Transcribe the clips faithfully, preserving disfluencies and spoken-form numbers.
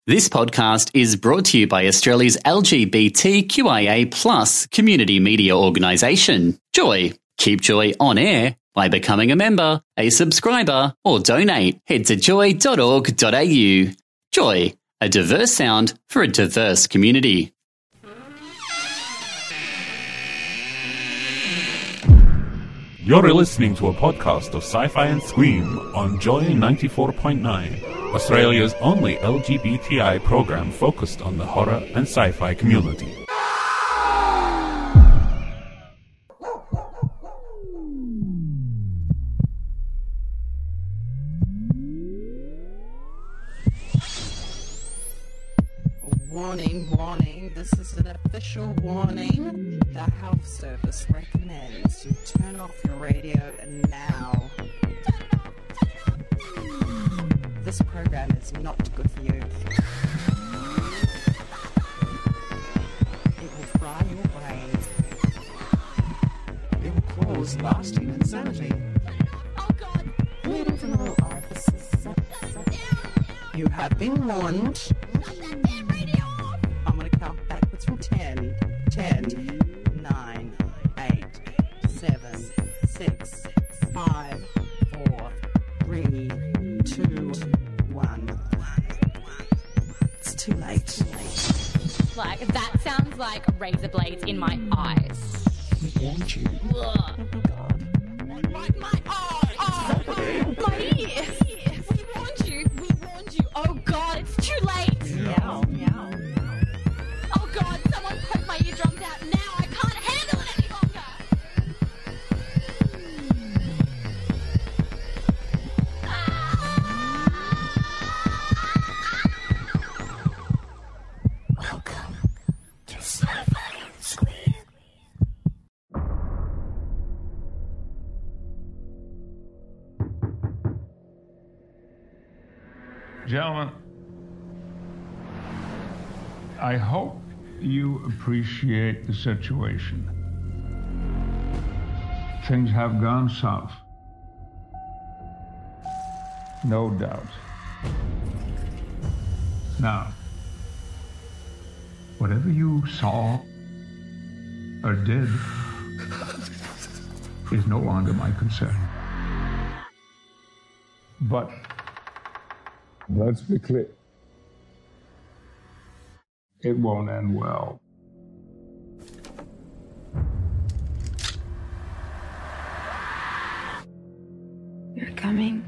This podcast is brought to you by Australia's L G B T Q I A plus community media organisation, Joy. Keep Joy on air by becoming a member, a subscriber, or donate. Head to joy dot org dot a u. Joy, a diverse sound for a diverse community. You're listening to a podcast of Sci-Fi and Scream on Joy ninety-four point nine, Australia's only L G B T I program focused on the horror and sci-fi community. Warning, warning, this is an official warning. The Health Service recommends you turn off your radio now. This program is not good for you. It will fry your brains. It will cause lasting insanity. Oh God! Bleeding from all orifices. You have been warned. Shut that damn radio off! I'm going to count backwards from ten. ten, nine, eight, seven, six, five, four, three, two, one. It's too late. Like, that sounds like razor blades in my eyes. We warned you. Ugh. Oh, God. My, my eyes! Oh, my ears! We warned you! We warned you! Oh God, it's too late! Meow, meow. Oh God, someone poke my eardrums out now! I can't handle it any longer! Welcome to Sci-Fi and Scream. Gentlemen, I hope you appreciate the situation. Things have gone south. No doubt. Now, whatever you saw or did is no longer my concern. But let's be clear. It won't end well. You're coming.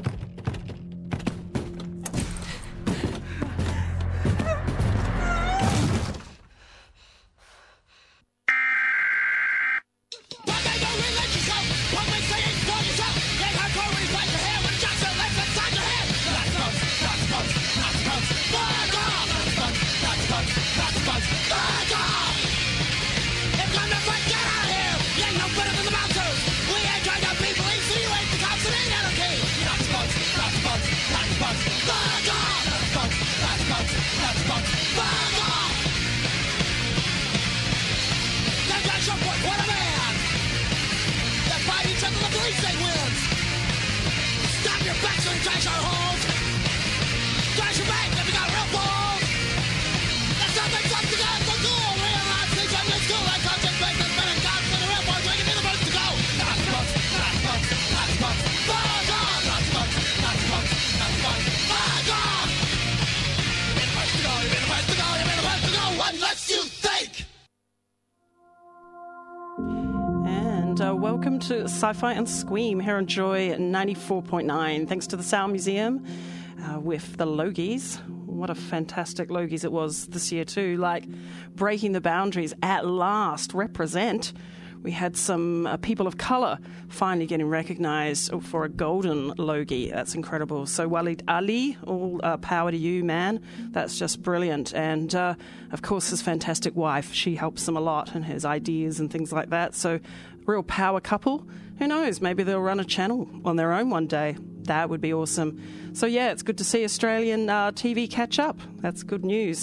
And uh, welcome to Sci-Fi and Scream here on Joy ninety-four point nine. Thanks to the Sound Museum uh, with the Logies. What a fantastic Logies it was this year too. Like, breaking the boundaries at last. Represent. We had some uh, people of colour finally getting recognised for a golden Logie. That's incredible. So Walid Ali, all uh, power to you, man. That's just brilliant. And, uh, of course, his fantastic wife. She helps him a lot in his ideas and things like that. So, real power couple. Who knows? Maybe they'll run a channel on their own one day. That would be awesome. So, yeah, it's good to see Australian uh, T V catch up. That's good news.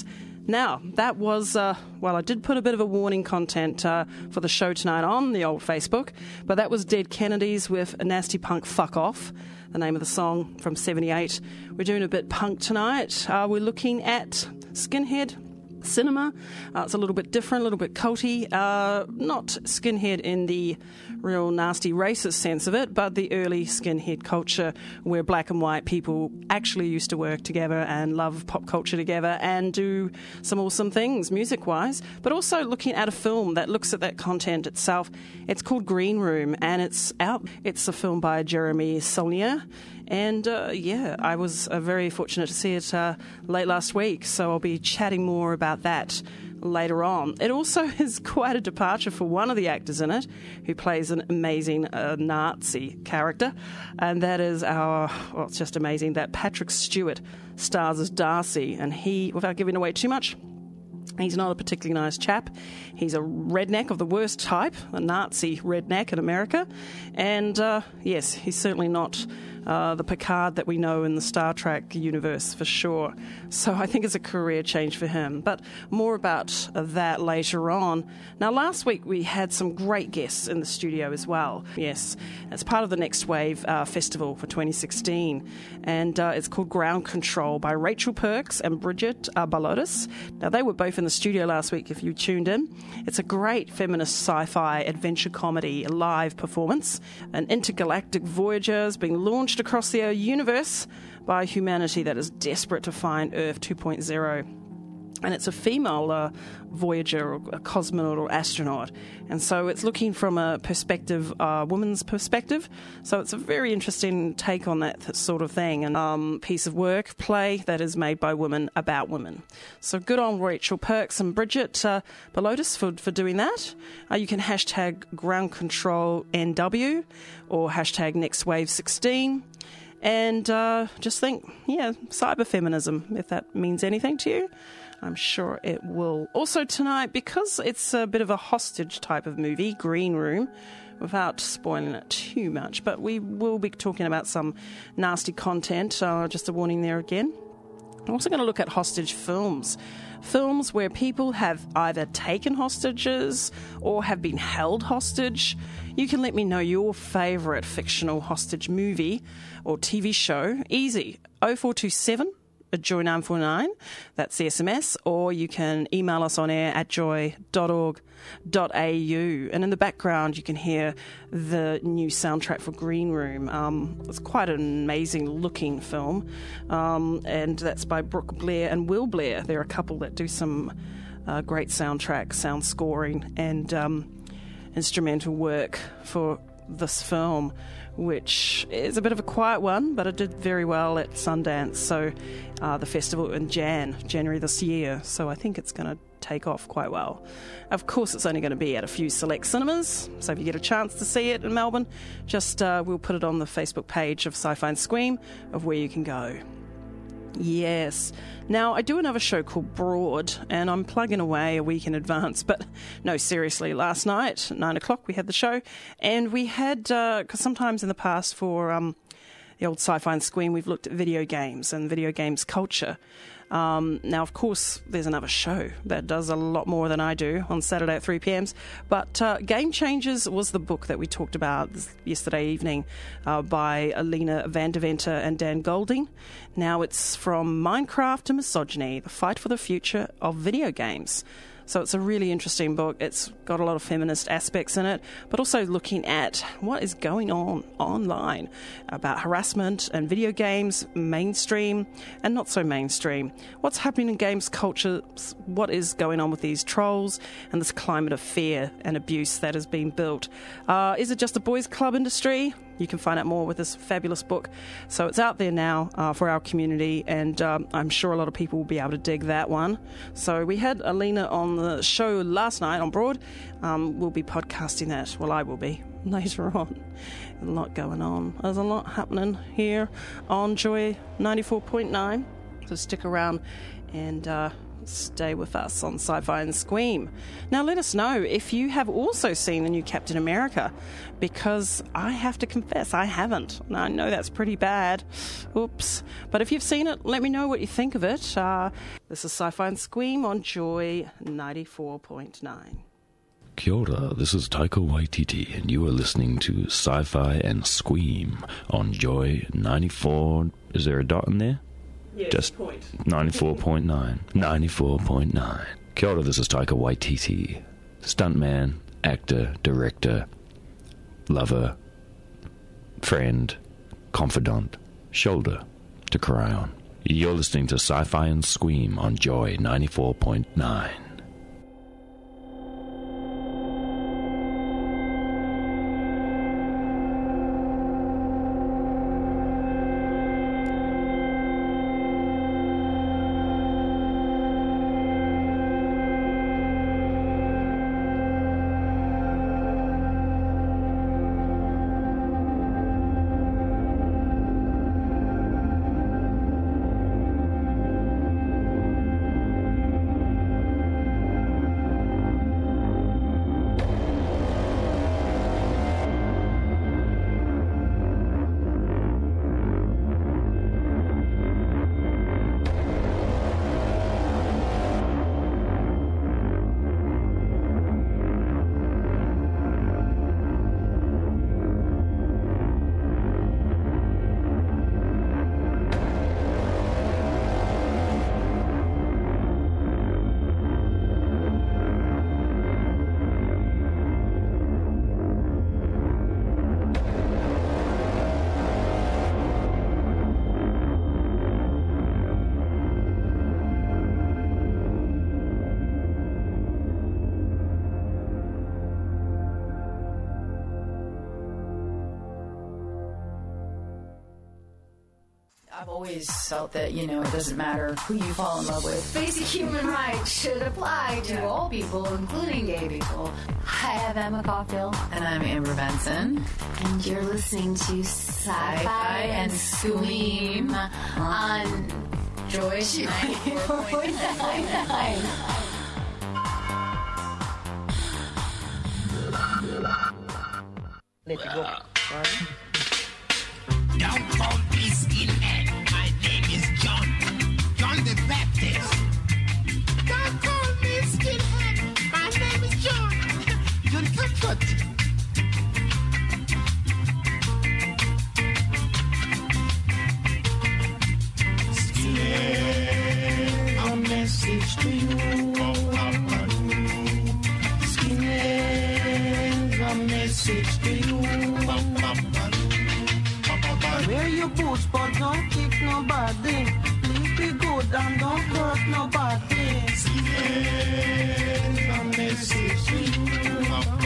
Now, that was, uh, well, I did put a bit of a warning content uh, for the show tonight on the old Facebook, but that was Dead Kennedys with a Nasty Punk Fuck Off, the name of the song from seventy-eight. We're doing a bit punk tonight. Uh, we're looking at Skinhead cinema. Uh, it's a little bit different, a little bit culty. Uh, not skinhead in the real nasty racist sense of it, but the early skinhead culture where black and white people actually used to work together and love pop culture together and do some awesome things music-wise, but also looking at a film that looks at that content itself. It's called Green Room, and it's out. It's a film by Jeremy Saulnier. And, uh, yeah, I was uh, very fortunate to see it uh, late last week, so I'll be chatting more about that later on. It also is quite a departure for one of the actors in it, who plays an amazing uh, Nazi character, and that is our, well, it's just amazing that Patrick Stewart stars as Darcy, and he, without giving away too much, he's not a particularly nice chap. He's a redneck of the worst type, a Nazi redneck in America. And, uh, yes, he's certainly not uh, the Picard that we know in the Star Trek universe, for sure. So I think it's a career change for him. But more about that later on. Now, last week we had some great guests in the studio as well. Yes, it's part of the Next Wave uh, Festival for twenty sixteen. And uh, it's called Ground Control by Rachel Perks and Bridget uh, Balotis. Now, they were both in the studio last week, if you tuned in. It's a great feminist sci-fi adventure comedy live performance. An intergalactic voyager is being launched across the universe by humanity that is desperate to find Earth two point oh. And it's a female uh, voyager or a cosmonaut or astronaut. And so it's looking from a perspective, a uh, woman's perspective. So it's a very interesting take on that sort of thing. And um, piece of work, play that is made by women about women. So good on Rachel Perks and Bridget uh, Balotis for, for doing that. Uh, you can hashtag Ground Control N W or hashtag Next Wave sixteen. And uh, just think, yeah, cyberfeminism, if that means anything to you. I'm sure it will. Also tonight, because it's a bit of a hostage type of movie, Green Room, without spoiling it too much, but we will be talking about some nasty content, uh, just a warning there again. I'm also going to look at hostage films. Films where people have either taken hostages or have been held hostage. You can let me know your favourite fictional hostage movie or T V show. Easy. oh four two seven Joy nine four nine, that's the S M S, or you can email us on air at joy dot org dot a u. And in the background you can hear the new soundtrack for Green Room. Um, it's quite an amazing looking film, um, and that's by Brooke Blair and Will Blair. They're a couple that do some uh, great soundtrack, sound scoring and um, instrumental work for this film, which is a bit of a quiet one, but it did very well at Sundance, so uh, the festival in Jan, January this year, so I think it's going to take off quite well. Of course, it's only going to be at a few select cinemas, so if you get a chance to see it in Melbourne, just uh, we'll put it on the Facebook page of Sci-Fi and Scream of where you can go. Yes. Now, I do another show called Broad, and I'm plugging away a week in advance, but no, seriously, last night at nine o'clock we had the show, and we had, because uh, sometimes in the past for um, the old Sci-Fi and Scream, we've looked at video games and video games culture. Um, now, of course, there's another show that does a lot more than I do on Saturday at three p.m. But uh, Game Changers was the book that we talked about yesterday evening uh, by Alina van Deventer and Dan Golding. Now it's from Minecraft to Misogyny, the fight for the future of video games. So it's a really interesting book. It's got a lot of feminist aspects in it, but also looking at what is going on online about harassment and video games, mainstream and not so mainstream. What's happening in games culture, what is going on with these trolls and this climate of fear and abuse that has been built. Uh, is it just a boys' club industry? You can find out more with this fabulous book. So it's out there now uh, for our community, and um, I'm sure a lot of people will be able to dig that one. So we had Alina on the show last night on Broad. Um, we'll be podcasting that. Well, I will be later on. A lot going on. There's a lot happening here on Joy ninety-four point nine. So stick around and uh, stay with us on Sci-Fi and Squeam. Now let us know if you have also seen the new Captain America, because I have to confess I haven't. And I know that's pretty bad. Oops. But if you've seen it, let me know what you think of it. Uh, this is Sci-Fi and Squeam on Joy ninety-four point nine. Kia ora, this is Taika Waititi, and you are listening to Sci-Fi and Squeam on Joy ninety-four... Is there a dot in there? Yes, Just point. ninety-four point nine. ninety-four point nine. Kia ora, this is Taika Waititi. Stuntman, actor, director, lover, friend, confidant, shoulder to cry on. You're listening to Sci-Fi and Squeam on Joy ninety-four point nine. I've always felt that, you know, it doesn't matter who you fall in love with. Basic human rights should apply to all people, including gay people. Hi, I'm Emma Caulfield. And I'm Amber Benson. And you're listening to Sci-Fi and Squeam on Joy ninety-four point nine. Let it go. Don't call me skinhead. My name is John. John the Baptist. Don't call me skinhead. My name is John. John Cutcut. Skinhead, a message to you. Skinhead, a message to you. Wear your boots, but don't kick nobody. Live be good and don't hurt nobody. Skinhead, a message to you.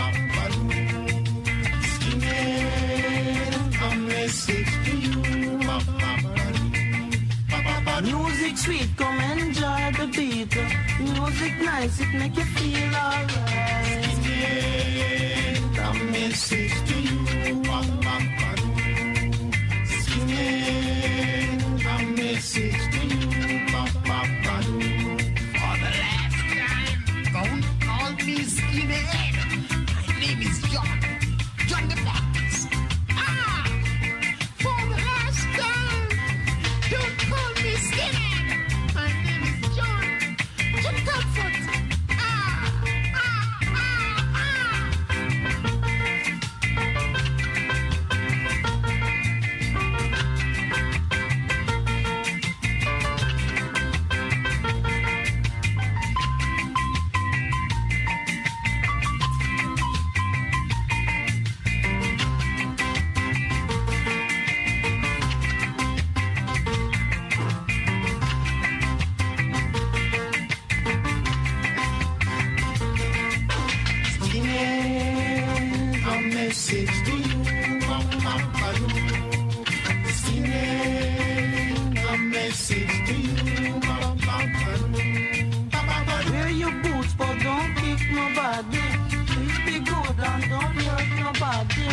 Skinhead, a message to you. Music sweet, come enjoy the beat. Music nice, it make you feel alright. Skinhead, a message to you. A message to you. For the last time, don't call me skinhead. My name is John. John the Baptist. Ah! For the last time, don't call me skinhead. My name is John. John Comfort. Ah! Ah! Ah! Ah! Skinhead, a message to you. Skinhead, a message to you. Wear your boots, but don't kick nobody. Live be good and don't hurt nobody.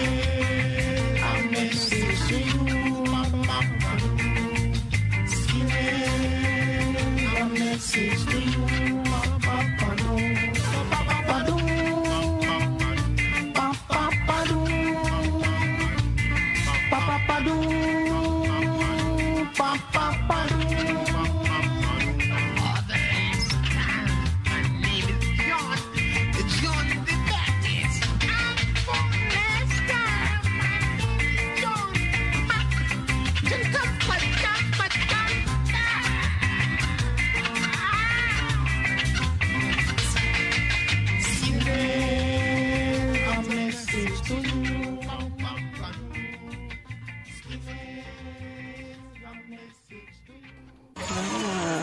Skinhead, a message to you. Skinhead,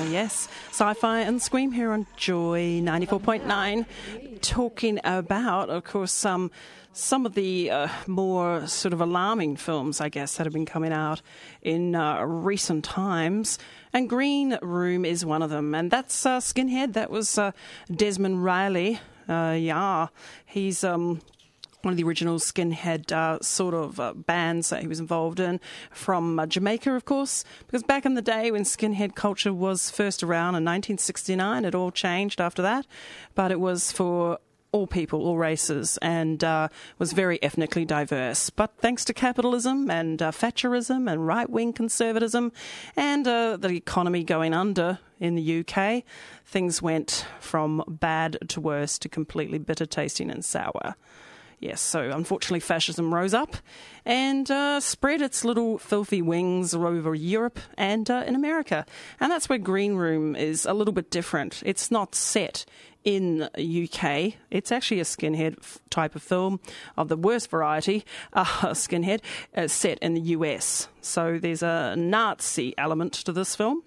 yes. Sci-Fi and Scream here on Joy ninety-four point nine. Talking about, of course, um, some of the uh, more sort of alarming films, I guess, that have been coming out in uh, recent times. And Green Room is one of them. And that's uh, Skinhead. That was uh, Desmond Riley. Uh, yeah, he's... Um, one of the original Skinhead uh, sort of uh, bands that he was involved in from uh, Jamaica, of course, because back in the day when Skinhead culture was first around in nineteen sixty-nine, it all changed after that, but it was for all people, all races, and uh, was very ethnically diverse. But thanks to capitalism and uh, Thatcherism and right-wing conservatism and uh, the economy going under in the U K, things went from bad to worse to completely bitter tasting and sour. Yes, so unfortunately fascism rose up and uh, spread its little filthy wings over Europe and uh, in America. And that's where Green Room is a little bit different. It's not set in U K. It's actually a skinhead f- type of film of the worst variety, uh, skinhead, uh, set in the U S. So there's a Nazi element to this film.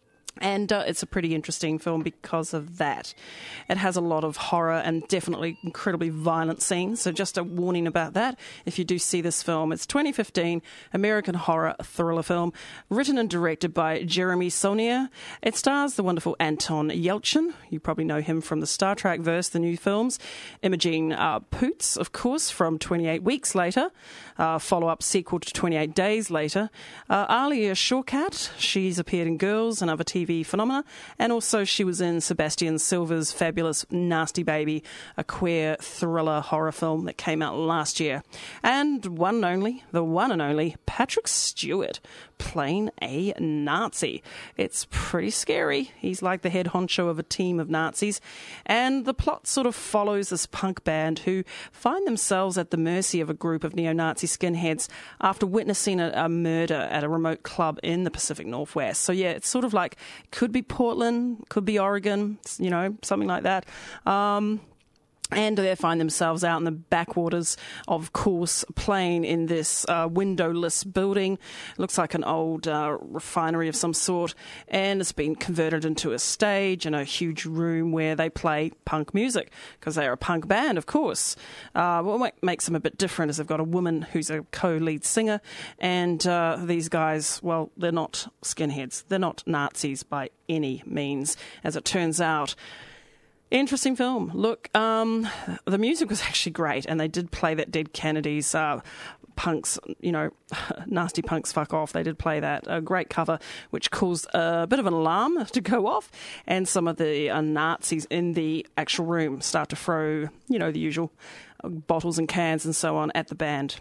And uh, it's a pretty interesting film because of that. It has a lot of horror and definitely incredibly violent scenes. So just a warning about that. If you do see this film, it's twenty fifteen American horror thriller film written and directed by Jeremy Saulnier. It stars the wonderful Anton Yelchin. You probably know him from the Star Trek verse, the new films. Imogen uh, Poots, of course, from twenty-eight Weeks Later. Uh, follow-up sequel to twenty-eight Days Later. Uh, Alia Shawkat, she's appeared in Girls and other T V phenomena, and also she was in Sebastian Silver's fabulous Nasty Baby, a queer thriller horror film that came out last year. And one and only, the one and only Patrick Stewart playing a Nazi. It's pretty scary. He's like the head honcho of a team of Nazis, and the plot sort of follows this punk band who find themselves at the mercy of a group of neo-Nazi skinheads after witnessing a, a murder at a remote club in the Pacific Northwest. So yeah, it's sort of like, could be Portland, could be Oregon, you know, something like that. Um... And they find themselves out in the backwaters, of course, playing in this uh, windowless building. It looks like an old uh, refinery of some sort, and it's been converted into a stage and a huge room where they play punk music, because they're a punk band, of course. Uh, what makes them a bit different is they've got a woman who's a co-lead singer, and uh, these guys, well, they're not skinheads. They're not Nazis by any means, as it turns out. Interesting film. Look, um, the music was actually great, and they did play that Dead Kennedys, uh, punks, you know, nasty punks fuck off. They did play that. A great cover, which caused a bit of an alarm to go off, and some of the uh, Nazis in the actual room start to throw, you know, the usual uh, bottles and cans and so on at the band.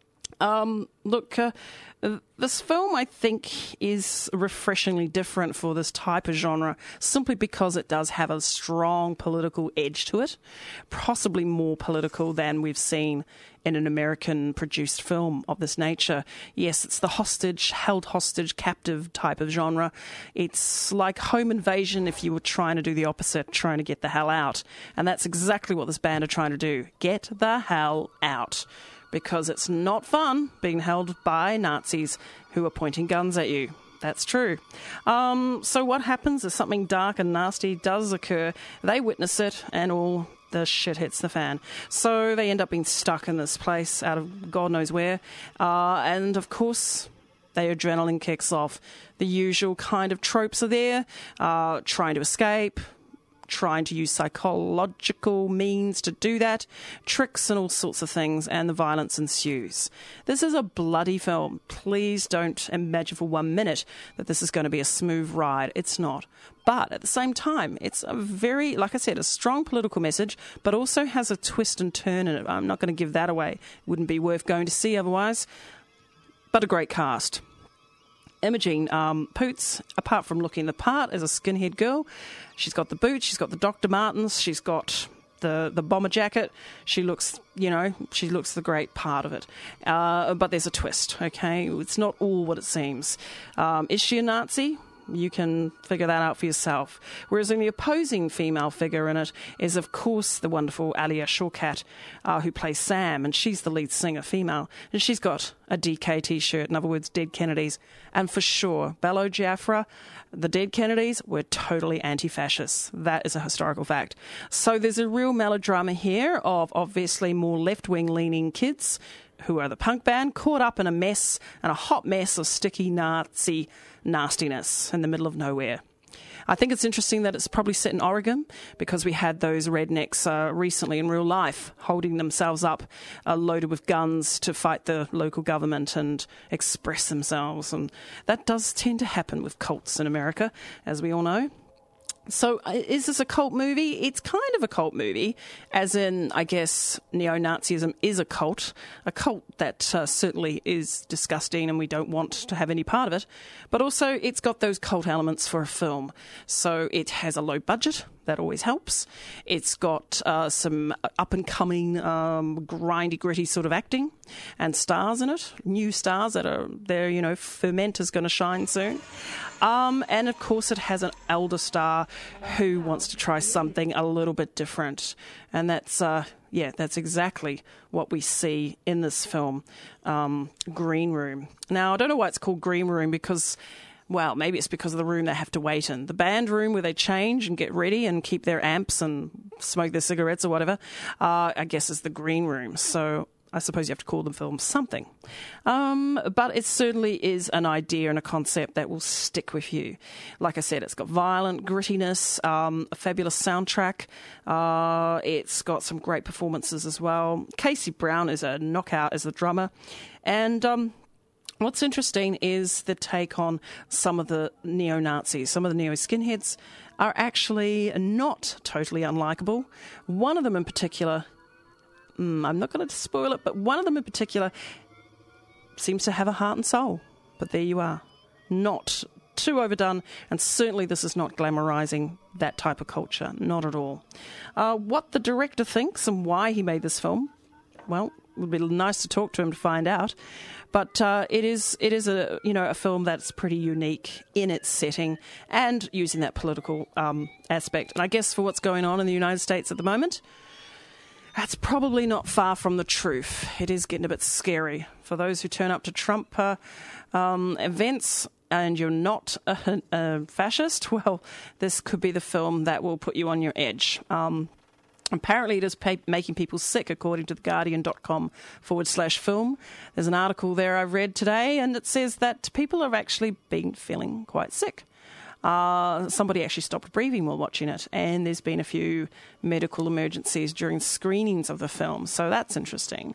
Um, look, uh, this film, I think, is refreshingly different for this type of genre, simply because it does have a strong political edge to it, possibly more political than we've seen in an American-produced film of this nature. Yes, it's the hostage, held hostage, captive type of genre. It's like Home Invasion if you were trying to do the opposite, trying to get the hell out. And that's exactly what this band are trying to do. Get the hell out. Because it's not fun being held by Nazis who are pointing guns at you. That's true. Um, so what happens is something dark and nasty does occur. They witness it, and all the shit hits the fan. So they end up being stuck in this place out of God knows where. Uh, and, of course, their adrenaline kicks off. The usual kind of tropes are there. Uh, trying to escape, trying to use psychological means to do that, tricks and all sorts of things, and the violence ensues. This is a bloody film. Please don't imagine for one minute that this is going to be a smooth ride. It's not. But at the same time, it's a very, like I said, a strong political message, but also has a twist and turn in it. I'm not going to give that away. It wouldn't be worth going to see otherwise. But a great cast. Imogen um, Poots, apart from looking the part as a skinhead girl, she's got the boots, she's got the Doctor Martens, she's got the, the bomber jacket. She looks, you know, she looks the great part of it. Uh, but there's a twist, okay? It's not all what it seems. Um, is she a Nazi? You can figure that out for yourself. Whereas in the opposing female figure in it is, of course, the wonderful Alia Shawkat, uh, who plays Sam, and she's the lead singer, female. And she's got a D K T-shirt, in other words, Dead Kennedys. And for sure, Bello Giafra, the Dead Kennedys were totally anti-fascists. That is a historical fact. So there's a real melodrama here of obviously more left-wing leaning kids who are the punk band, caught up in a mess, and a hot mess of sticky Nazi nastiness in the middle of nowhere. I think it's interesting that it's probably set in Oregon because we had those rednecks uh, recently in real life holding themselves up uh, loaded with guns to fight the local government and express themselves. And that does tend to happen with cults in America, as we all know. So is this a cult movie? It's kind of a cult movie, as in, I guess, neo-Nazism is a cult, a cult that uh, certainly is disgusting and we don't want to have any part of it. But also it's got those cult elements for a film. So it has a low budget. That always helps. It's got uh, some up-and-coming, um, grindy, gritty sort of acting and stars in it. New stars that are there, you know, Ferment is going to shine soon. Um, and, of course, it has an elder star who wants to try something a little bit different. And that's, uh, yeah, that's exactly what we see in this film, um, Green Room. Now, I don't know why it's called Green Room because... well, maybe it's because of the room they have to wait in. The band room where they change and get ready and keep their amps and smoke their cigarettes or whatever, uh, I guess is the green room. So I suppose you have to call the film something. Um, but it certainly is an idea and a concept that will stick with you. Like I said, it's got violent grittiness, um, a fabulous soundtrack. Uh, it's got some great performances as well. Casey Brown is a knockout as the drummer. And... Um, What's interesting is the take on some of the neo-Nazis. Some of the neo-skinheads are actually not totally unlikable. One of them in particular, mm, I'm not going to spoil it, but one of them in particular seems to have a heart and soul. But there you are. Not too overdone, and certainly this is not glamorizing that type of culture. Not at all. Uh, what the director thinks and why he made this film, well, it would be nice to talk to him to find out. But uh, it is it is a you know a film that's pretty unique in its setting and using that political um, aspect. And I guess for what's going on in the United States at the moment, that's probably not far from the truth. It is getting a bit scary for those who turn up to Trump uh, um, events and you're not a, a fascist. Well, this could be the film that will put you on your edge. Um, Apparently it is pay- making people sick, according to theguardian.com forward slash film. There's an article there I read today, and it says that people have actually been feeling quite sick. Uh, somebody actually stopped breathing while watching it, and there's been a few medical emergencies during screenings of the film, so that's interesting.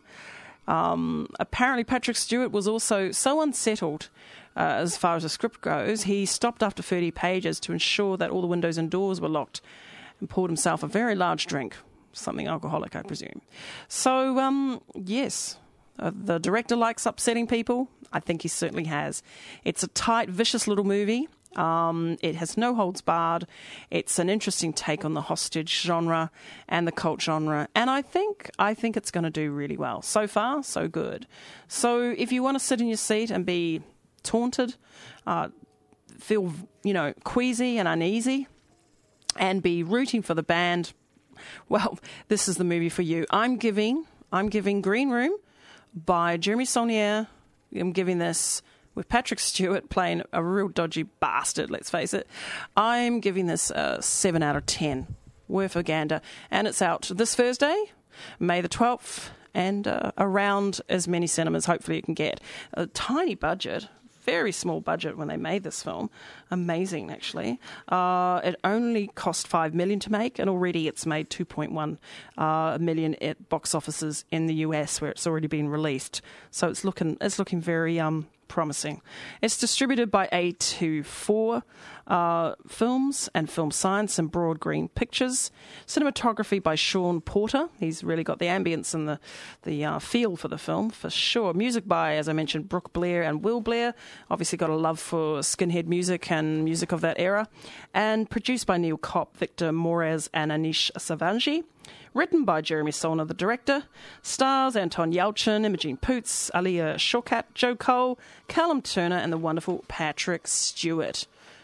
Um, apparently Patrick Stewart was also so unsettled uh, as far as the script goes, he stopped after thirty pages to ensure that all the windows and doors were locked, and poured himself a very large drink, something alcoholic, I presume. So, um, yes, uh, the director likes upsetting people. I think he certainly has. It's a tight, vicious little movie. Um, it has no holds barred. It's an interesting take on the hostage genre and the cult genre, and I think I think it's going to do really well. So far, so good. So, if you want to sit in your seat and be taunted, uh, feel you know queasy and uneasy, and be rooting for the band, well, this is the movie for you. I'm giving I'm giving Green Room by Jeremy Saulnier. I'm giving this with Patrick Stewart playing a real dodgy bastard, let's face it. I'm giving this a seven out of ten. Worth a gander. And it's out this Thursday, May the twelfth, and uh, around as many cinemas hopefully you can get. A tiny budget. Very small budget when they made this film. Amazing, actually. Uh, it only cost five million dollars to make, and already it's made two point one uh, million at box offices in the U S, where it's already been released. So it's looking it's looking very um, promising. It's distributed by A twenty-four uh, Films and Film Science and Broad Green Pictures. Cinematography by Sean Porter. He's really got the ambience and the the uh, feel for the film, for sure. Music by, as I mentioned, Brooke Blair and Will Blair. Obviously got a love for skinhead music and music of that era. And produced by Neil Kopp, Victor Moraz and Anish Savanji. Written by Jeremy Saulnier, the director. Stars Anton Yelchin, Imogen Poots, Alia Shawkat, Joe Cole, Callum Turner, and the wonderful Patrick Stewart.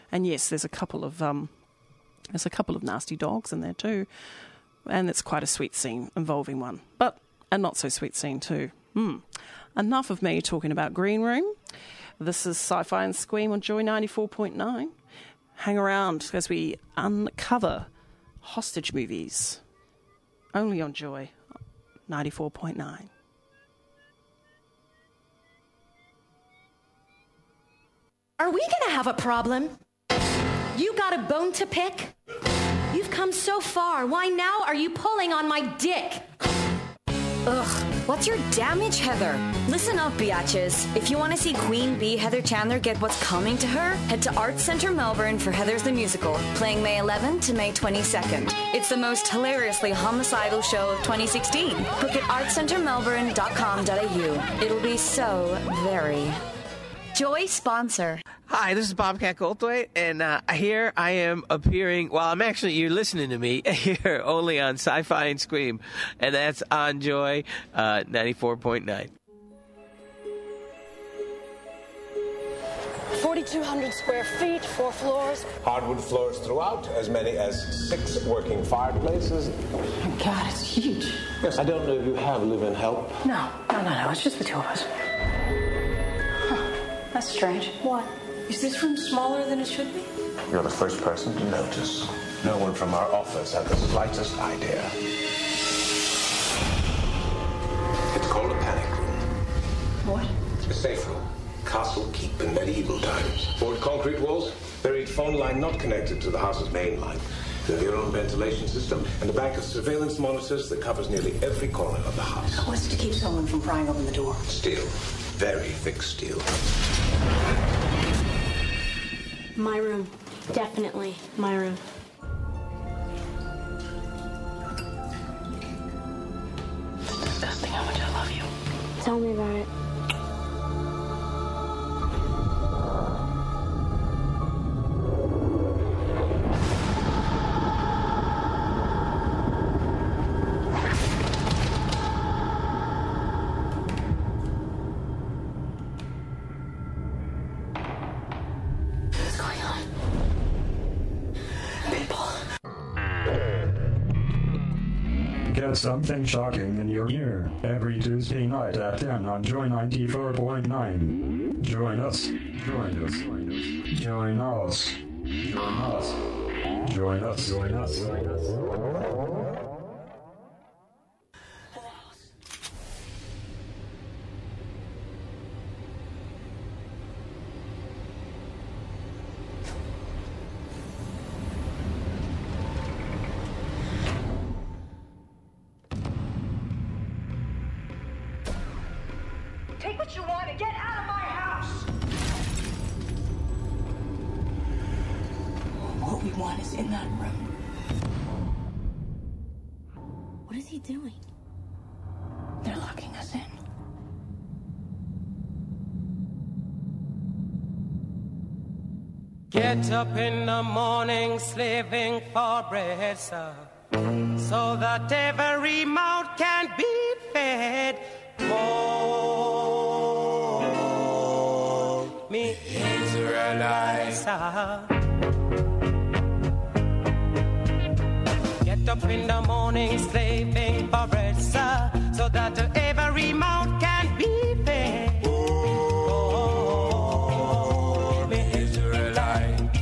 And yes, there's a couple of um, there's a couple of nasty dogs in there too, and it's quite a sweet scene involving one, but a not so sweet scene too. Hmm. Enough of me talking about Green Room. This is Sci-Fi and Squeam on Joy ninety-four point nine. Hang around as we uncover hostage movies. Only on Joy ninety-four point nine. Are we gonna have a problem? You got a bone to pick? You've come so far. Why now are you pulling on my dick? Ugh, what's your damage, Heather? Listen up, biatches. If you want to see Queen Bee Heather Chandler get what's coming to her, head to Arts Centre Melbourne for Heather's the Musical, playing May eleventh to May twenty-second. It's the most hilariously homicidal show of twenty sixteen. Book at arts centre melbourne dot com dot a u. It'll be so very... Joy sponsor. Hi, this is Bobcat Goldthwait, and uh, here I am appearing, well, I'm actually, you're listening to me here only on Sci-Fi and Squeam, and that's on Joy uh, ninety-four point nine. forty-two hundred square feet, four floors. Hardwood floors throughout, as many as six working fireplaces. Oh my God, it's huge. Yes, I don't know if you have live-in help. No, no, no, no, it's just the two of us. That's strange. What? Is this room smaller than it should be? You're the first person to notice. No one from our office had the slightest idea. It's called a panic room. What? A safe room. Castle keep in medieval times. Board concrete walls, buried phone line not connected to the house's main line. You have your own ventilation system and a bank of surveillance monitors that covers nearly every corner of the house. What's to keep someone from prying open the door? Steel. Very thick steel. My room. Definitely my room. It's disgusting how much I love you. Tell me about it. Get something shocking in your ear every Tuesday night at ten on Joy ninety-four point nine. Join us. Join us. Join us. Join us. Join us. Join us. Join us. Join us. Take what you want and get out of my house! What we want is in that room. What is he doing? They're locking us in. Get up in the morning, slaving for bread, sir, so that every mouth can be fed. Oh, me Israelites. Get up in the morning, slaving for bread, sir, so that every mouth can be fed. Oh, me Israelites.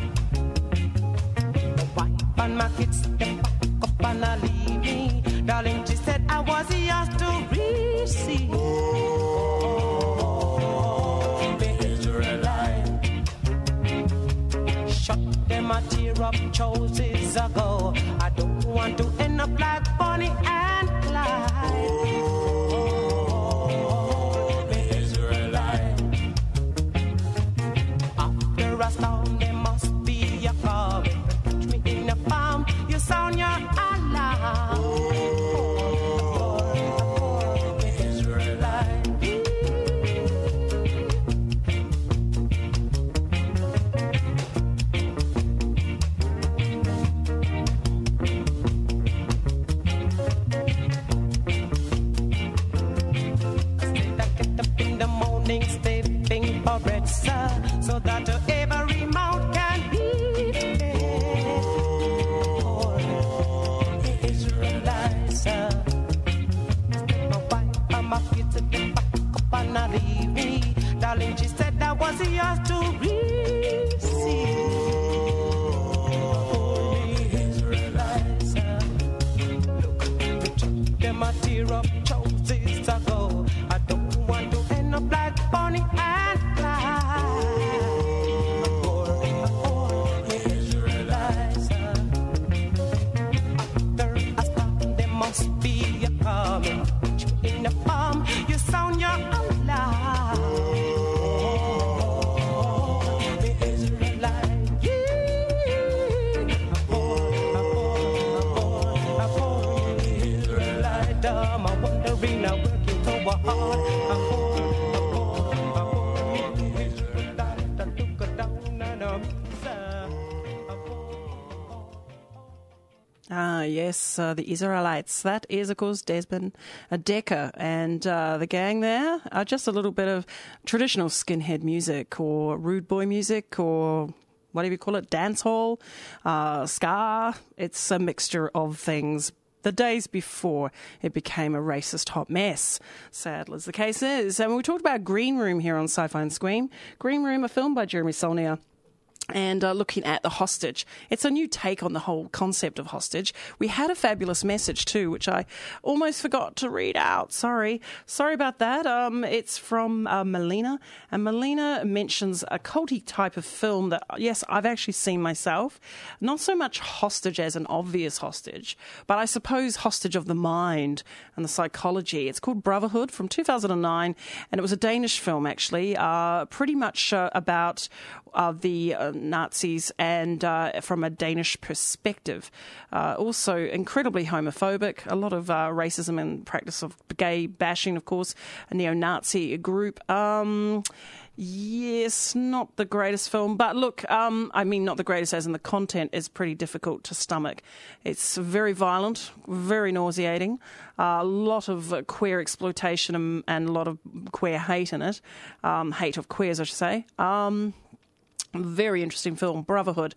Wife and my kids, they pack up and I leave me. Darling, she said I was yours to receive. Oh, me Israelite. Shut them a tear up choices ago. I don't want to end up like Bonnie and Clyde. Oh, me Israelite. After a storm, there must be a calm. Catch me in a farm, you sound your alarm. Ah, yes, uh, the Israelites. That is, of course, Desmond Dekker and uh, the gang there are just a little bit of traditional skinhead music or rude boy music or whatever you call it, dance hall, uh, ska. It's a mixture of things. The days before it became a racist hot mess, sad as the case is. And we talked about Green Room here on Sci-Fi and Scream. Green Room, a film by Jeremy Saulnier. And uh, looking at the hostage. It's a new take on the whole concept of hostage. We had a fabulous message too, which I almost forgot to read out. Sorry. Sorry about that. Um, it's from uh, Melina. And Melina mentions a culty type of film that, yes, I've actually seen myself. Not so much hostage as an obvious hostage, but I suppose hostage of the mind and the psychology. It's called Brotherhood from two thousand nine, and it was a Danish film, actually, uh, pretty much uh, about uh, the uh, Nazis and uh, from a Danish perspective. Uh, also incredibly homophobic, a lot of uh, racism and practice of gay bashing, of course, a neo-Nazi group. Um, yes, not the greatest film, but look, um, I mean not the greatest as in the content is pretty difficult to stomach. It's very violent, very nauseating, uh, a lot of uh, queer exploitation and, and a lot of queer hate in it, um, hate of queers, I should say. Um, Very interesting film, Brotherhood.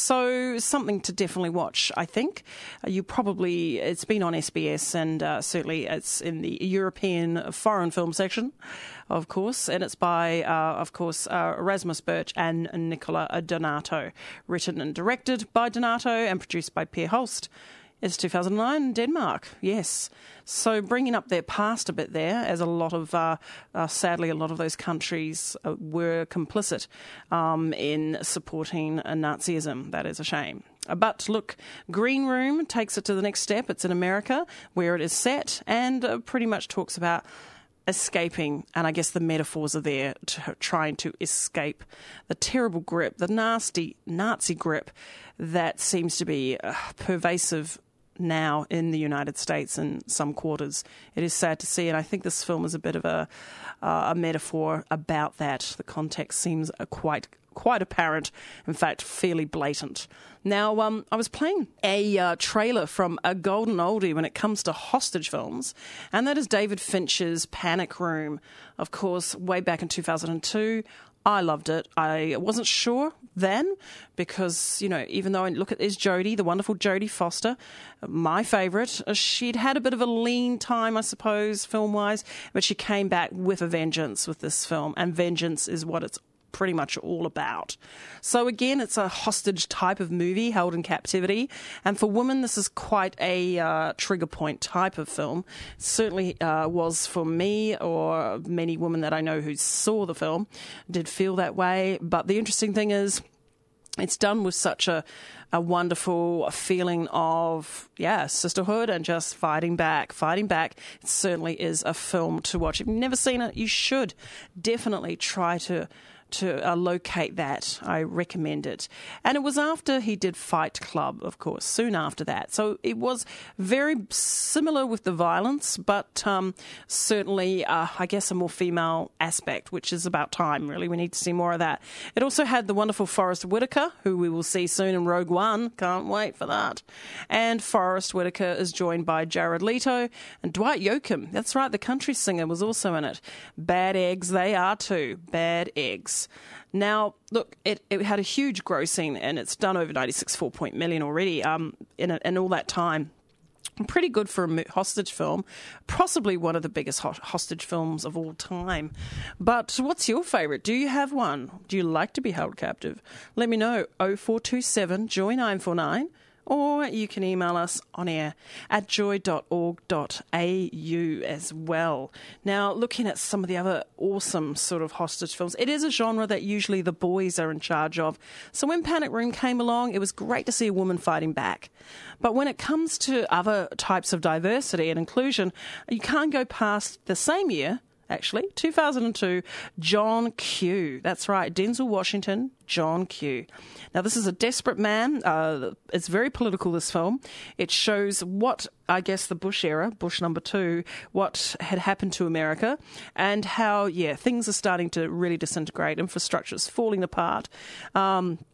So something to definitely watch, I think. Uh, you probably, it's been on S B S and uh, certainly it's in the European foreign film section, of course. And it's by, uh, of course, uh, Erasmus Birch and Nicola Donato. Written and directed by Donato and produced by Per Holst. It's two thousand nine in Denmark, yes. So bringing up their past a bit there, as a lot of, uh, uh, sadly, a lot of those countries uh, were complicit um, in supporting uh, Nazism. That is a shame. But look, Green Room takes it to the next step. It's in America, where it is set, and uh, pretty much talks about escaping, and I guess the metaphors are there, to, trying to escape the terrible grip, the nasty Nazi grip that seems to be uh, pervasive now in the United States in some quarters. It is sad to see, and I think this film is a bit of a, uh, a metaphor about that. The context seems uh, quite quite apparent, in fact, fairly blatant. Now, um, I was playing a uh, trailer from a golden oldie when it comes to hostage films, and that is David Fincher's Panic Room. Of course, way back in two thousand two, I loved it. I wasn't sure then because, you know, even though I look at there's Jodie, the wonderful Jodie Foster, my favourite. She'd had a bit of a lean time, I suppose, film-wise, but she came back with a vengeance with this film, and vengeance is what it's pretty much all about. So again, it's a hostage type of movie held in captivity, and for women this is quite a uh, trigger point type of film. It certainly uh, was for me, or many women that I know who saw the film did feel that way. But the interesting thing is it's done with such a, a wonderful feeling of, yeah, sisterhood and just fighting back, fighting back. It certainly is a film to watch. If you've never seen it, you should definitely try to to uh, locate that. I recommend it. And it was after he did Fight Club, of course, soon after that. So it was very similar with the violence, but um, certainly, uh, I guess, a more female aspect, which is about time, really. We need to see more of that. It also had the wonderful Forrest Whitaker, who we will see soon in Rogue One. Can't wait for that. And Forrest Whitaker is joined by Jared Leto and Dwight Yoakam. That's right, the country singer was also in it. Bad eggs they are too. Bad eggs. Now, look, it, it had a huge grossing, and it's done over ninety-six point four million already um, in, a, in all that time. Pretty good for a hostage film, possibly one of the biggest hostage films of all time. But what's your favourite? Do you have one? Do you like to be held captive? Let me know, oh four two seven, joy nine four nine. Or you can email us on air at joy dot org dot a u as well. Now, looking at some of the other awesome sort of hostage films, it is a genre that usually the boys are in charge of. So when Panic Room came along, it was great to see a woman fighting back. But when it comes to other types of diversity and inclusion, you can't go past the same year, actually, two thousand two, John Q. That's right, Denzel Washington, John Q. Now, this is a desperate man. Uh, it's very political, this film. It shows what, I guess, the Bush era, Bush number two, what had happened to America and how, yeah, things are starting to really disintegrate. Infrastructure is falling apart. Um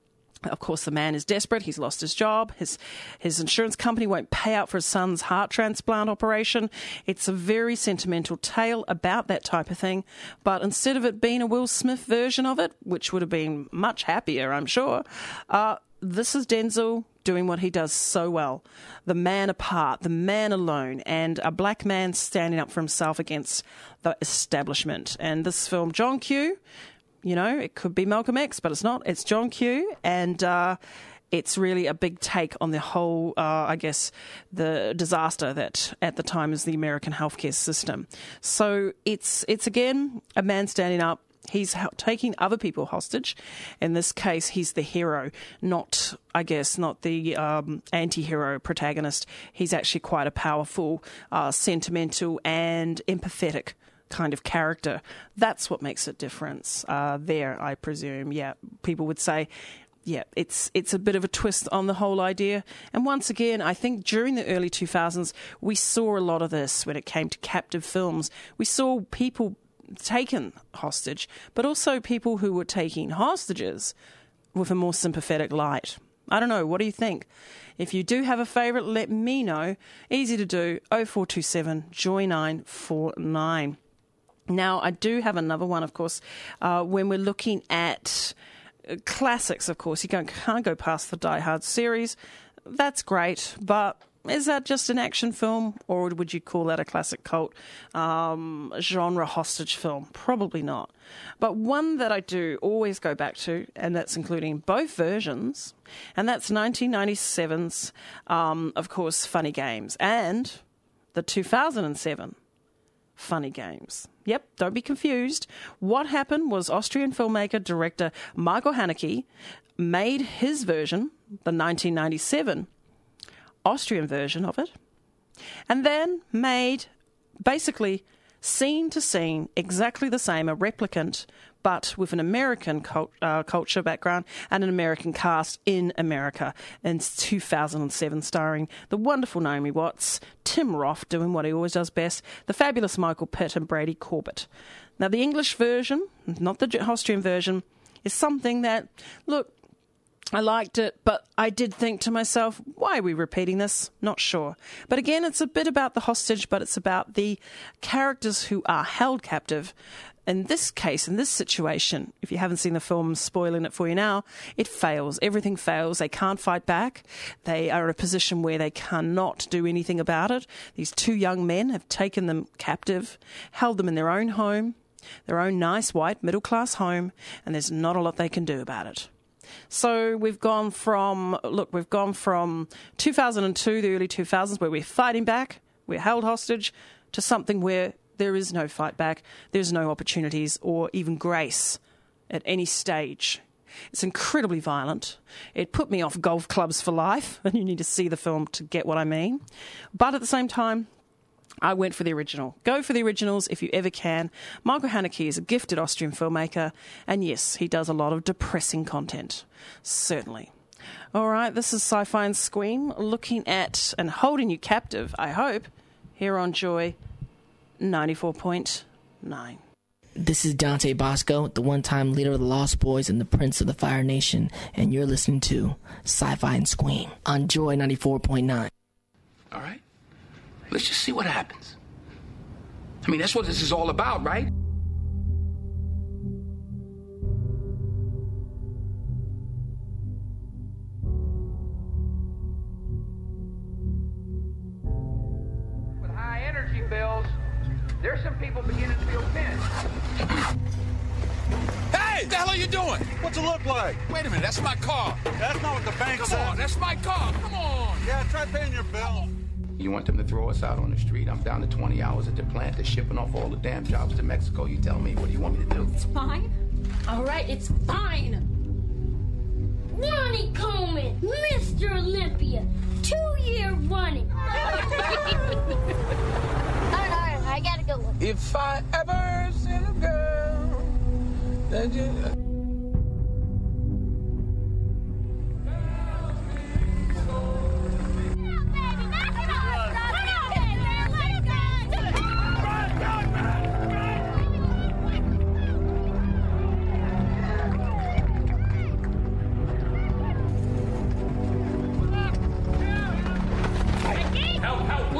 Of course, the man is desperate. He's lost his job. His his insurance company won't pay out for his son's heart transplant operation. It's a very sentimental tale about that type of thing. But instead of it being a Will Smith version of it, which would have been much happier, I'm sure, uh, this is Denzel doing what he does so well. The man apart, the man alone, and a black man standing up for himself against the establishment. And this film, John Q, you know, it could be Malcolm X, but it's not. It's John Q, and uh, it's really a big take on the whole, uh, I guess, the disaster that at the time is the American healthcare system. So it's, it's again, a man standing up. He's taking other people hostage. In this case, he's the hero, not, I guess, not the um, anti-hero protagonist. He's actually quite a powerful, uh, sentimental and empathetic kind of character. That's what makes a difference uh, there, I presume. Yeah, people would say, yeah, it's it's a bit of a twist on the whole idea. And once again, I think during the early two thousands, we saw a lot of this when it came to captive films. We saw people taken hostage, but also people who were taking hostages with a more sympathetic light. I don't know. What do you think? If you do have a favourite, let me know. Easy to do. oh four two seven, joy nine four nine. Now, I do have another one, of course, uh, when we're looking at classics, of course. You can't, can't go past the Die Hard series. That's great, but is that just an action film, or would you call that a classic cult um, genre hostage film? Probably not. But one that I do always go back to, and that's including both versions, and that's nineteen ninety-seven's, um, of course, Funny Games, and the two thousand seven Funny Games. Yep, don't be confused. What happened was Austrian filmmaker, director Michael Haneke made his version, the nineteen ninety-seven Austrian version of it, and then made basically scene to scene exactly the same, a replicant, but with an American cult, uh, culture background and an American cast in America in two thousand seven, starring the wonderful Naomi Watts, Tim Roth doing what he always does best, the fabulous Michael Pitt and Brady Corbett. Now, the English version, not the Austrian version, is something that, look, I liked it, but I did think to myself, why are we repeating this? Not sure. But again, it's a bit about the hostage, but it's about the characters who are held captive. In this case, in this situation, if you haven't seen the film, I'm spoiling it for you now, it fails. Everything fails. They can't fight back. They are in a position where they cannot do anything about it. These two young men have taken them captive, held them in their own home, their own nice white middle-class home, and there's not a lot they can do about it. So we've gone from, look, we've gone from two thousand two, the early two thousands, where we're fighting back, we're held hostage, to something where there is no fight back, there's no opportunities or even grace at any stage. It's incredibly violent. It put me off golf clubs for life, and you need to see the film to get what I mean. But at the same time, I went for the original. Go for the originals if you ever can. Michael Haneke is a gifted Austrian filmmaker, and yes, he does a lot of depressing content. Certainly. All right, this is Sci-Fi and Scream, looking at and holding you captive, I hope, here on Joy ninety-four point nine. This is Dante Bosco, the one-time leader of the Lost Boys and the Prince of the Fire Nation, and you're listening to Sci-Fi and Scream on Joy ninety-four point nine. All right? Let's just see what happens. I mean, that's what this is all about, right? With high energy bills, there's some people beginning to feel pinched. Hey, what the hell are you doing? What's it look like? Wait a minute, that's my car. That's not what the bank Come said. on, that's my car. Come on. Yeah, try paying your bill. You want them to throw us out on the street? I'm down to twenty hours at the plant. They're shipping off all the damn jobs to Mexico. You tell me, what do you want me to do? It's fine. All right, it's fine. Ronnie Coleman, Mister Olympia, two-year running. All right, all right, I gotta go. If I ever see a girl that you...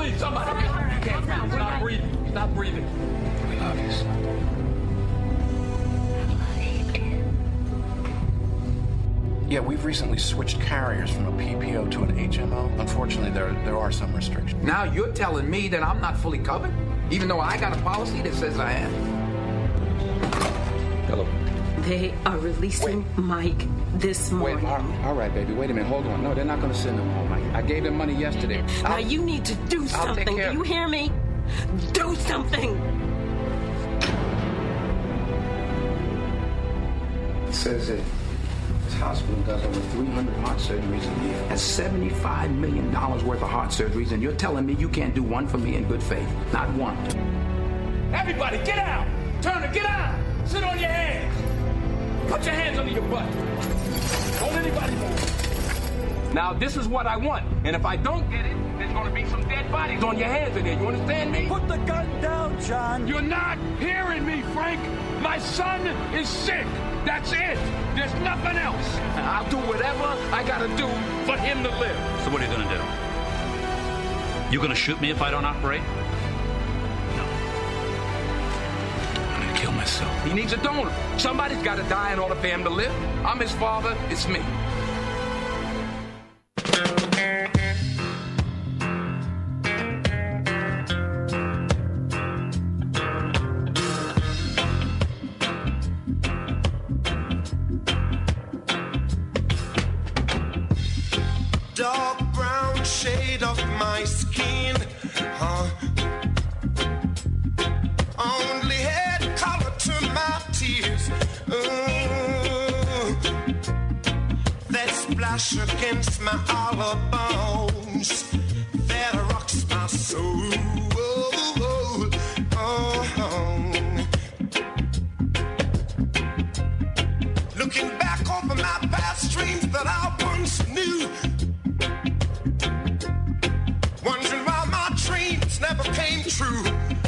Please, somebody. Stop breathing. Stop breathing. We love you, son. Yeah, we've recently switched carriers from a P P O to an H M O. Unfortunately, there there are some restrictions. Now you're telling me that I'm not fully covered, even though I got a policy that says I am. Hello. They are releasing Wait. Mike this morning. Wait, all, all right, baby. Wait a minute. Hold on. No, they're not going to send him home. I, I gave them money yesterday. Now I'll, you need to do something. Do you hear me? Do something. It says that this hospital does over three hundred heart surgeries a year. That's seventy-five million dollars worth of heart surgeries, and you're telling me you can't do one for me in good faith? Not one. Everybody, get out! Turner, get out! Sit on your hands! Put your hands under your butt. Don't anybody move. Now, this is what I want. And if I don't get it, there's going to be some dead bodies on your hands in there. You understand me? Put the gun down, John. You're not hearing me, Frank. My son is sick. That's it. There's nothing else. I'll do whatever I got to do for him to live. So what are you going to do? You going to shoot me if I don't operate? Kill myself. He needs a donor. Somebody's got to die in order for him to live. I'm his father. It's me. Dark brown shade of my skin, huh? Only had color to my tears. Ooh, that splash against my hollow bones, that rocks my soul. Oh, oh. Looking back over my past dreams that I once knew, wondering why my dreams never came true.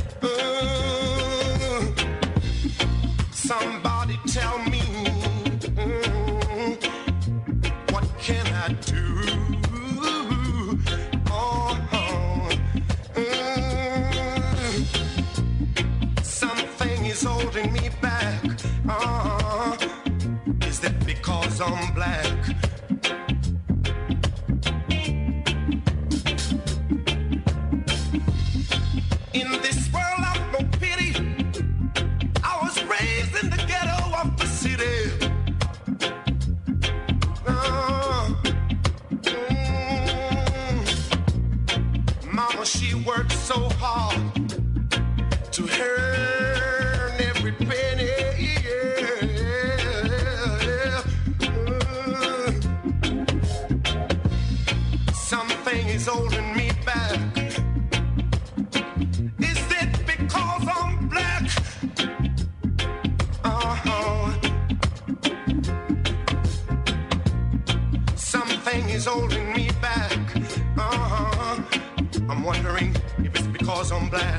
Uh, somebody tell me, uh, what can I do? Oh, uh, something is holding me back. Uh, is that because I'm black? In this world of no pity, I was raised in the ghetto of the city. Uh, mm, Mama, she worked so hard to earn every penny. Uh, something is holding me back. Is holding me back. Uh-huh. I'm wondering if it's because I'm black.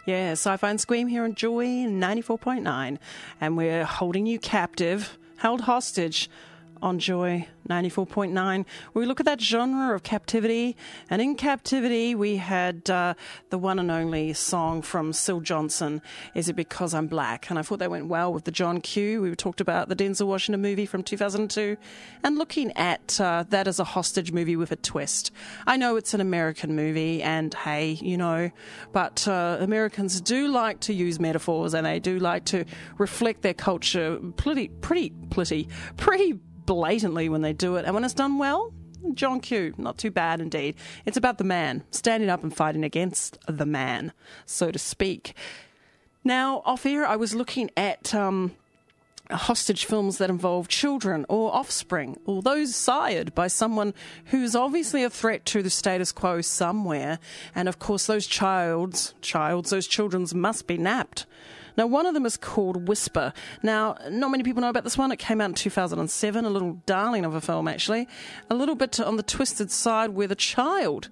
Yeah, Sci-Fi and Scream here on Joy ninety-four point nine. And we're holding you captive, held hostage on Joy ninety-four point nine. We look at that genre of captivity, and in captivity we had uh, the one and only song from Syl Johnson, Is It Because I'm Black? And I thought that went well with the John Q. We talked about the Denzel Washington movie from two thousand two, and looking at uh, that as a hostage movie with a twist. I know it's an American movie, and hey, you know, but uh, Americans do like to use metaphors, and they do like to reflect their culture pretty, pretty, pretty, pretty blatantly when they do it, and when it's done well, John Q, not too bad indeed. It's about the man standing up and fighting against the man, so to speak. Now, off air, I was looking at um, hostage films that involve children or offspring, or those sired by someone who's obviously a threat to the status quo somewhere, and of course those childs, childs, those children's must be napped. Now, one of them is called Whisper. Now, not many people know about this one. It came out in two thousand seven, a little darling of a film, actually. A little bit on the twisted side where the child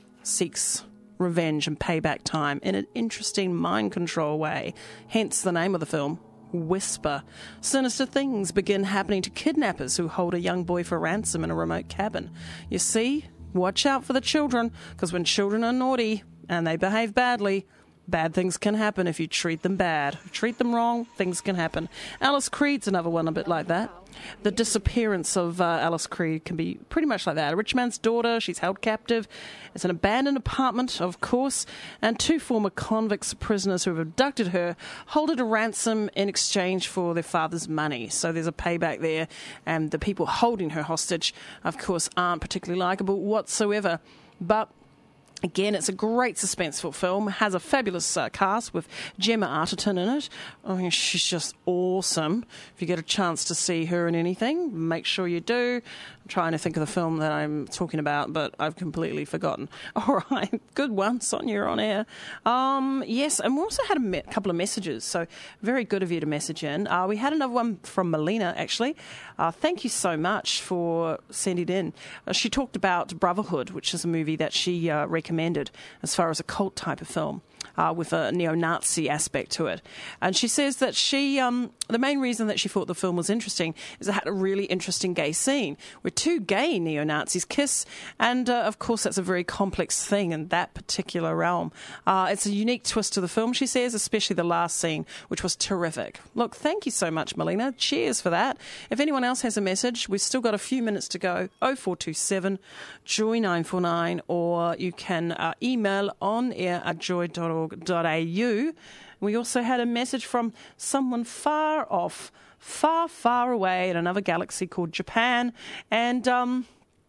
seeks revenge and payback time in an interesting mind control way. Hence the name of the film, Whisper. Sinister things begin happening to kidnappers who hold a young boy for ransom in a remote cabin. You see, watch out for the children, because when children are naughty and they behave badly, bad things can happen if you treat them bad. Treat them wrong, things can happen. Alice Creed's another one a bit like that. The disappearance of uh, Alice Creed can be pretty much like that. A rich man's daughter, she's held captive. It's an abandoned apartment, of course, and two former convicts, prisoners who have abducted her, hold her to ransom in exchange for their father's money. So there's a payback there, and the people holding her hostage, of course, aren't particularly likable whatsoever. But again, it's a great suspenseful film. It has a fabulous uh, cast with Gemma Arterton in it. I mean, she's just awesome. If you get a chance to see her in anything, make sure you do. I'm trying to think of the film that I'm talking about, but I've completely forgotten. All right, good one, Sonia, you're on air. Um, yes, and we also had a me- couple of messages, so very good of you to message in. Uh, we had another one from Melina, actually. Uh, thank you so much for sending it in. Uh, she talked about Brotherhood, which is a movie that she uh, recommended as far as a cult type of film. Uh, with a neo-Nazi aspect to it. And she says that she, um, the main reason that she thought the film was interesting is it had a really interesting gay scene where two gay neo-Nazis kiss, and uh, of course that's a very complex thing in that particular realm. Uh, it's a unique twist to the film, she says, especially the last scene, which was terrific. Look, thank you so much, Melina. Cheers for that. If anyone else has a message, we've still got a few minutes to go. oh four two seven, joy nine four nine, or you can uh, email on air at joy dot org dot a u. We also had a message from someone far off, far, far away in another galaxy called Japan, and um,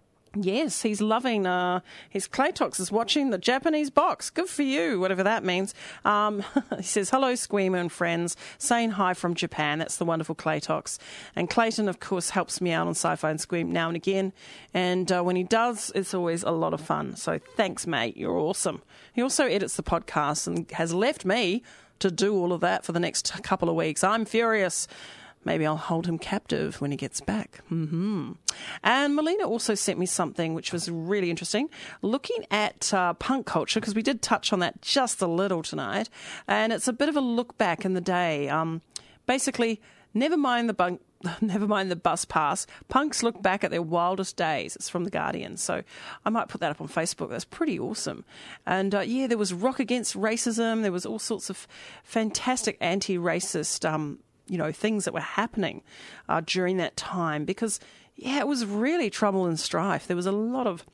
yes, he's loving uh, his Claytox is watching the Japanese box. Good for you, whatever that means. Um, he says, hello, Squeamer and friends, saying hi from Japan. That's the wonderful Claytox. And Clayton, of course, helps me out on Sci-Fi and Squeam now and again. And uh, when he does, it's always a lot of fun. So thanks, mate. You're awesome. He also edits the podcast and has left me to do all of that for the next couple of weeks. I'm furious. Maybe I'll hold him captive when he gets back. Mm-hmm. And Melina also sent me something which was really interesting, looking at uh, punk culture, because we did touch on that just a little tonight. And it's a bit of a look back in the day. Um, basically, never mind the bunk. Never mind the bus pass. Punks look back at their wildest days. It's from The Guardian. So I might put that up on Facebook. That's pretty awesome. And uh, yeah, there was Rock Against Racism. There was all sorts of fantastic anti-racist, um, you know, things that were happening uh, during that time. Because, yeah, it was really trouble and strife. There was a lot of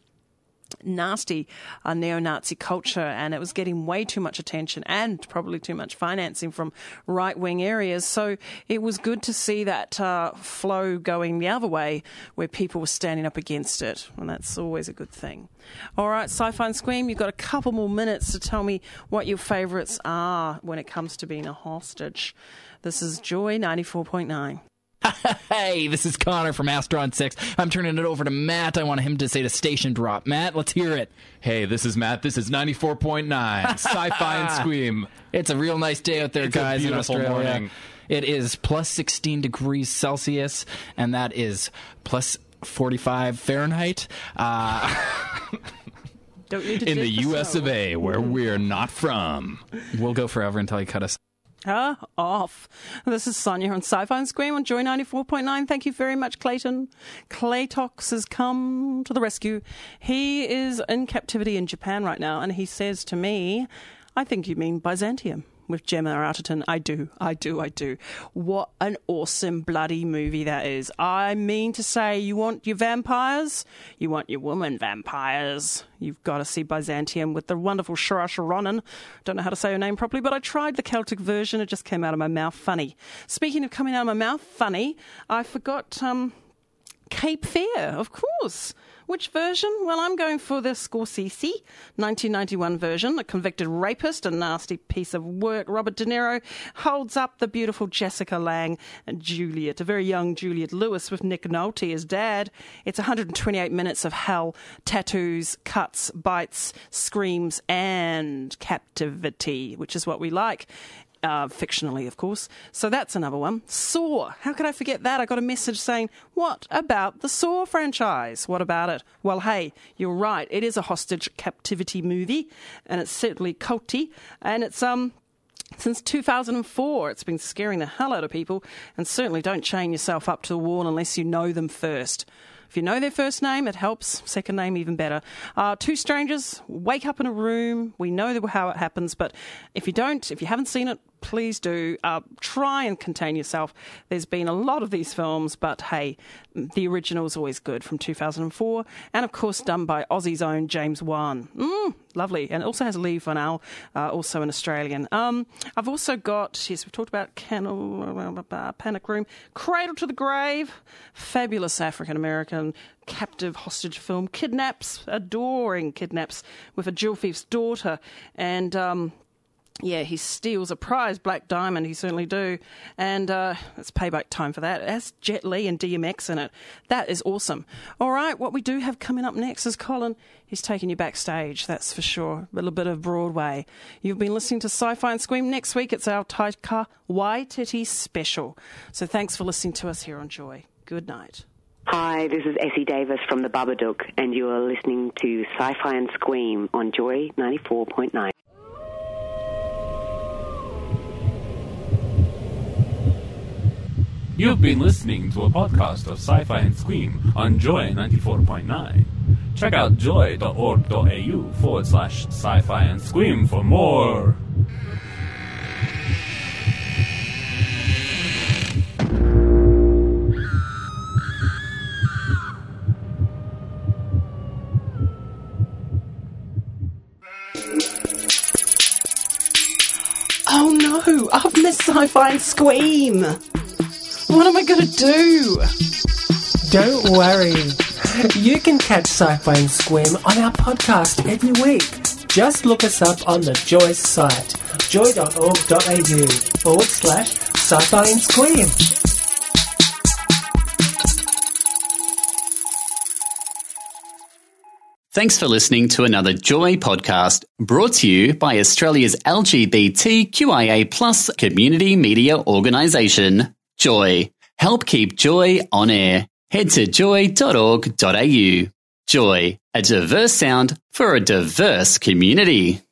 nasty uh, neo-Nazi culture, and it was getting way too much attention and probably too much financing from right-wing areas. So it was good to see that uh, flow going the other way, where people were standing up against it, and that's always a good thing. All right, Sci-Fi and Squeam, you've got a couple more minutes to tell me what your favourites are when it comes to being a hostage. This is Joy ninety-four point nine. Hey, this is Connor from Astron six. I'm turning it over to Matt. I want him to say the station drop. Matt, let's hear it. Hey, this is Matt. This is ninety-four point nine. Sci-Fi and Squeam. It's a real nice day out there, it's guys, a in beautiful Australia. Morning. It is plus sixteen degrees Celsius, and that is plus forty-five Fahrenheit. Uh... Don't need to In the jet U S snow. of A, where we're not from. We'll go forever until you cut us. Ah, off. This is Sonia on Sci-Fi and Scream on Joy ninety-four point nine. Thank you very much, Clayton. Claytox has come to the rescue. He is in captivity in Japan right now, and he says to me, I think you mean Byzantium. With Gemma Arterton. I do, I do, I do. What an awesome bloody movie that is. I mean to say, you want your vampires? You want your woman vampires? You've got to see Byzantium with the wonderful Saoirse Ronan. Don't know how to say her name properly, but I tried the Celtic version. It just came out of my mouth funny. Speaking of coming out of my mouth funny, I forgot um, Cape Fear, of course. Which version? Well, I'm going for the Scorsese nineteen ninety-one version. A convicted rapist, a nasty piece of work. Robert De Niro holds up the beautiful Jessica Lange and Juliet, a very young Juliet Lewis with Nick Nolte as dad. It's one hundred twenty-eight minutes of hell, tattoos, cuts, bites, screams, and captivity, which is what we like. Uh, fictionally, of course. So that's another one. Saw. How could I forget that? I got a message saying, what about the Saw franchise? What about it? Well, hey, you're right. It is a hostage captivity movie, and it's certainly culty, and it's, um, since two thousand four, it's been scaring the hell out of people, and certainly don't chain yourself up to the wall unless you know them first. If you know their first name, it helps. Second name, even better. Uh, two strangers wake up in a room. We know how it happens, but if you don't, if you haven't seen it, please do. Uh, try and contain yourself. There's been a lot of these films, but hey, the original is always good from two thousand four. And of course, done by Aussie's own James Wan. Mm, lovely. And it also has Lee Van Al, uh, also an Australian. Um, I've also got, yes, we've talked about Kennel, uh, Panic Room, Cradle to the Grave, fabulous African-American captive hostage film, Kidnaps, adoring Kidnaps, with a jewel thief's daughter. And, um... yeah, he steals a prize black diamond. He certainly do. And uh, it's payback time for that. It has Jet Li and D M X in it. That is awesome. All right, what we do have coming up next is Colin. He's taking you backstage, that's for sure. A little bit of Broadway. You've been listening to Sci-Fi and Scream. Next week, it's our Taika Waititi special. So thanks for listening to us here on Joy. Good night. Hi, this is Essie Davis from The Babadook, and you are listening to Sci-Fi and Scream on Joy ninety-four point nine. You've been listening to a podcast of Sci-Fi and Scream on Joy ninety-four point nine. Check out joy.org.au forward slash sci-fi and scream for more. Oh no, I've missed Sci-Fi and Scream. What am I going to do? Don't worry. You can catch Sci-Fi and Scream on our podcast every week. Just look us up on the Joy site, joy.org.au forward slash Sci-Fi and Scream. Thanks for listening to another Joy podcast brought to you by Australia's L G B T Q I A plus community media organisation, Joy. Help keep Joy on air. Head to joy dot org dot a u. Joy, a diverse sound for a diverse community.